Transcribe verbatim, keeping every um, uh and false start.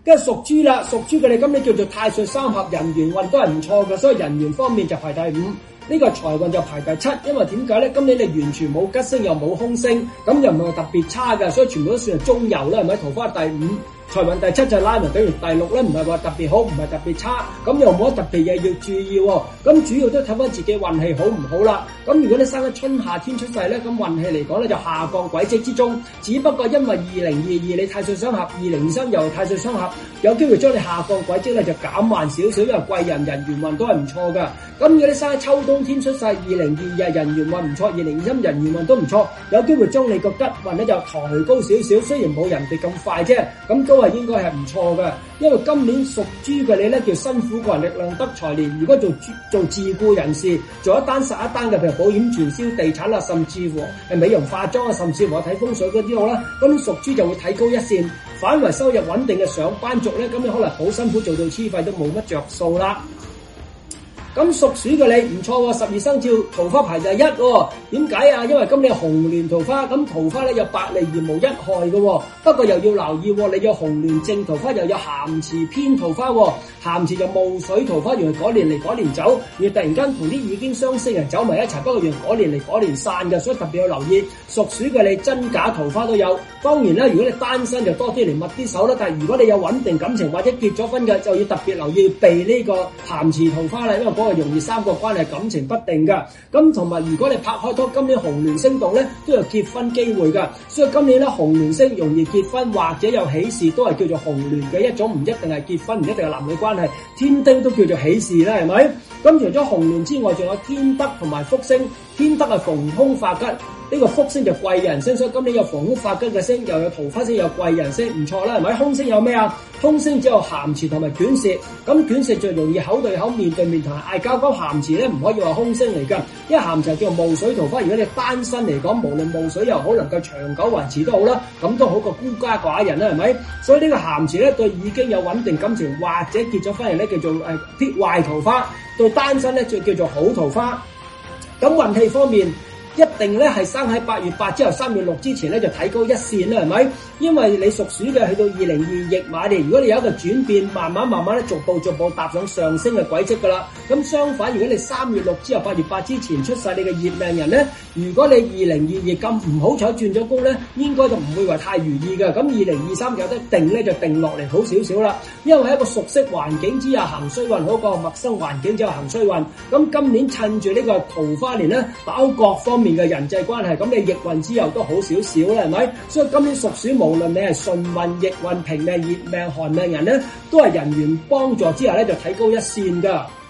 跟住屬豬啦，屬豬嘅你今年叫做太歲三合，人緣運都係唔錯嘅，所以人緣方面就排第五。呢個財運就排第七，因為點解咧？今年你完全冇吉星又冇凶星，咁又唔係特別差嘅，所以全部都算係中游啦，係咪？桃花第五，財運第七就拉埋等於第六咧，唔係話特別好，唔係特別差，咁又冇乜特別嘢要注意喎。咁主要都睇翻自己運氣好唔好啦。咁如果你生喺春夏天出世咧，咁運氣嚟講咧就下降軌跡之中，只不過因為二零二二你太歲相合，二零二三又太歲相合，有機會將你下降軌跡咧就減慢少少，因為貴人人緣運都係唔錯噶。咁如果你生喺秋冬天出世，二零二二人緣運唔錯，二零二三人緣運都唔錯，有機會將你個吉運咧就抬高少少，雖然冇人哋咁快啫，咁都係應該係唔錯嘅。因為今年屬豬嘅你咧叫辛苦個人，力量得財年。如果做做自僱人士，做一單實一單嘅，譬如保險、傳銷、地產啦，甚至乎係美容化妝啊，甚至乎睇風水嗰啲好啦，咁屬豬就會睇高一線。反為收入穩定嘅上班族咧，咁你可能好辛苦做到黐肺都冇乜着數啦。咁屬鼠嘅你唔錯喎，十二生肖桃花排第一喎。點解啊？因為今年紅鸞桃花，咁桃花咧有百利而無一害嘅喎。不過又要留意喎，你有紅鸞正桃花，又有咸池偏桃花喎。咸池就霧水桃花，原來嗰年嚟嗰年走，而突然間同啲已經相識人走埋一齊，不過原來嗰年嚟嗰年散嘅，所以特別要留意。屬鼠嘅你真假桃花都有。當然啦，如果你單身就多啲嚟密啲手啦，但係如果你有穩定感情或者結咗婚嘅，就要特別留意避呢個咸池桃花啦，因為嗰個容易三角關係感情不定噶。咁同埋如果你拍開拖，今年紅鸞星動咧都有結婚機會噶，所以今年咧紅鸞星容易結婚或者有喜事，都係叫做紅鸞嘅一種，唔一定係結婚，唔一定係男女關係，天丁都叫做喜事啦，係咪？咁除咗紅鸞之外，仲有天德同埋福星。天德係逢凶化吉，呢、這個福星就貴人星，所以今年有逢凶化吉嘅星，又有桃花星，有貴人星，唔錯啦，係咪？凶星有咩啊？凶星只有咸池同埋卷舌，咁卷舌最容易口對口、面對面同埋嗌交。咁咸池咧唔可以話凶星嚟噶，因為咸池叫做霧水桃花。如果你單身嚟講，無論霧水又好，能夠長久維持都好啦，咁都好過孤家寡人啦，係咪？所以呢個咸池咧對已經有穩定感情或者結咗婚人咧叫做誒啲壞桃花，對單身咧就叫做好桃花。咁運氣方面，一定咧係生喺八月八之後三月六之前咧就睇高一線啦，係咪？因為你屬鼠嘅去到二零二逆馬年，如果你有一個轉變，慢慢慢慢咧逐步逐步踏上上升嘅軌跡噶啦。咁相反，如果你三月六之後八月八之前出世你嘅熱命人咧，如果你二零二二咁唔好彩轉咗工咧，應該就唔會話太如意嘅。咁二零二三有得定咧就定落嚟好少少啦。因為喺一個熟悉環境之下行衰運，好過陌生環境之下行衰運。咁今年趁住呢個桃花年咧，打好各方面嘅人際關係，咁你逆運之後都好少少啦，係咪？所以今年屬鼠無論你係順運、逆運、平命、熱命、寒命人咧，都係人緣幫助之下咧就睇高一線噶。